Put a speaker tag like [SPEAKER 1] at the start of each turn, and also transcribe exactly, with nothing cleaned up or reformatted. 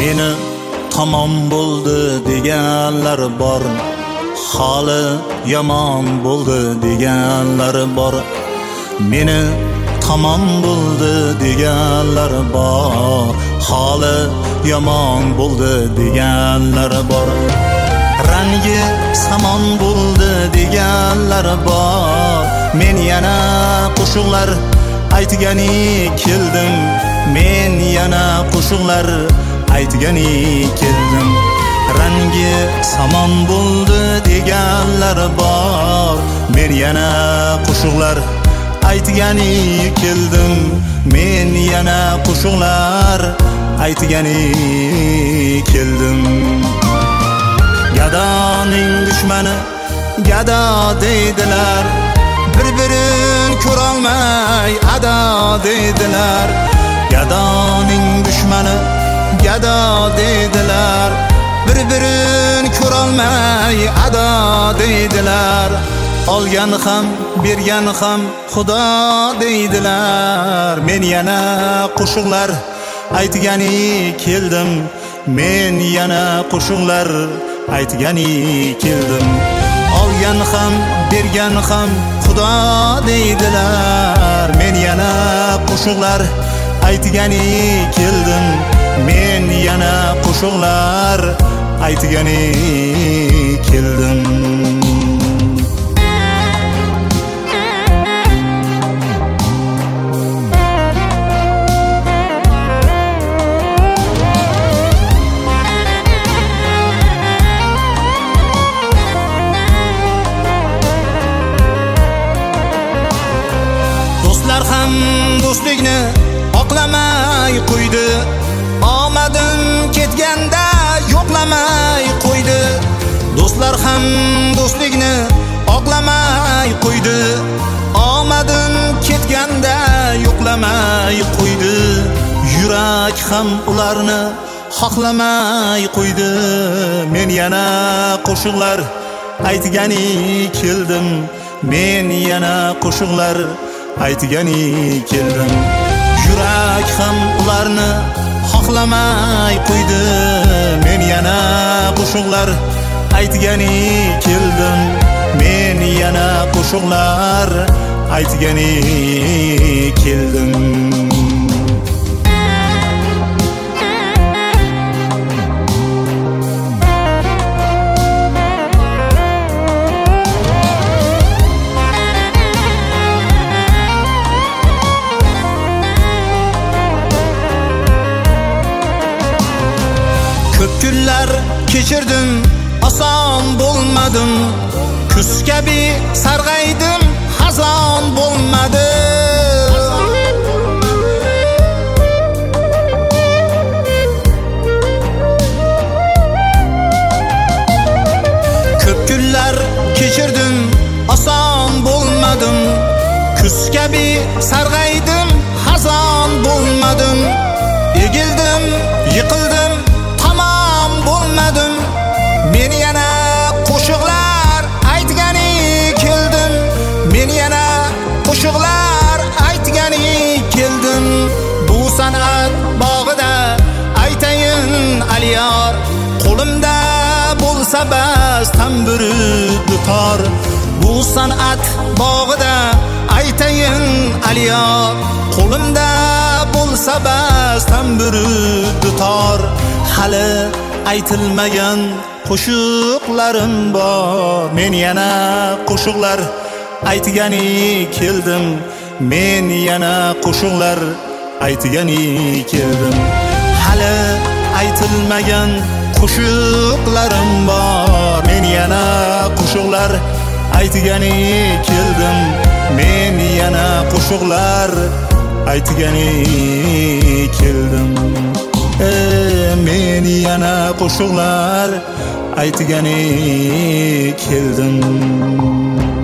[SPEAKER 1] meni tamom bo'ldi deganlar bor, holi yomon bo'ldi deganlar bor. Meni tamom bo'ldi deganlar bor, holi yomon bo'ldi deganlar bor. Rangi samon bo'ldi deganlar bor. Men yana qo'shiqlar aytgani keldim. Men yana qo'shiqlar aytgani keldim. Rangi samon bo'ldi deganlar bor. Men yana qo'shiqlar aytgani keldim. Men yana qo'shiqlar aytgani keldim. Gadoning dushmani gado deydilar, bir-birin ko'rolmay ado deydilar. Gadoning dushmani gado deydilar, bir-birin ko'rolmay ado deydilar. Olgan ham bergan ham Xudo deydilar. Men yana qo'shiqlar aytgani keldim. Men yana qo'shiqlar aytgani keldim. Olgan ham bergan ham Xudo deydilar. Men yana qo'shiqlar aytgani keldim. Men yana qo'shiqlar aytgani keldim. Do'stlar ham do'stlikni oqlamay qo'ydi. Omadim ketganda yo'qlamay qo'ydi. Do'stlar ham do'stlikni oqlamay qo'ydi. Omadim ketganda yo'qlamay qo'ydi. Yurak ham ularni xohlamay qo'ydi. Men yana qo'shiqlar aytgani keldim. Men yana qo'shiqlar aytgani keldim. Yurak ham ularni xohlamay qo'ydi. Men yana qo'shiqlar aytgani keldim. Men yana qo'shiqlar aytgani keldim. Ko'p kunlar kechirdim, oson bo'lmadim. Kuz kabi sarg'aydim, xazon bo'lmadi. Ko'p kunlar kechirdim, oson bo'lmadim. Kuz kabi sarg'aydim, xazon bo'lmadim. Egildim, yiqildim, bo'lmadim. Men yana qo'shiqlar aytgani keldim. Men yana qo'shiqlar aytgani keldim. Bu san'at bog'ida aytayin aliyor. Qo'limda bo'lsa bas tamburi dutor. Bu san'at bog'ida aytayin aliyor. Qo'limda bo'lsa bas tamburi dutor. Hali aytilmagan qo'shiqlarim bor. Men yana qo'shiqlar aytgani keldim. Men yana qo'shiqlar aytgani keldim. Hali aytilmagan qo'shiqlarim bor. Men yana qo'shiqlar aytgani keldim. Men yana qo'shiqlar aytgani keldim. Men yana qo'shiqlar aytgani keldim.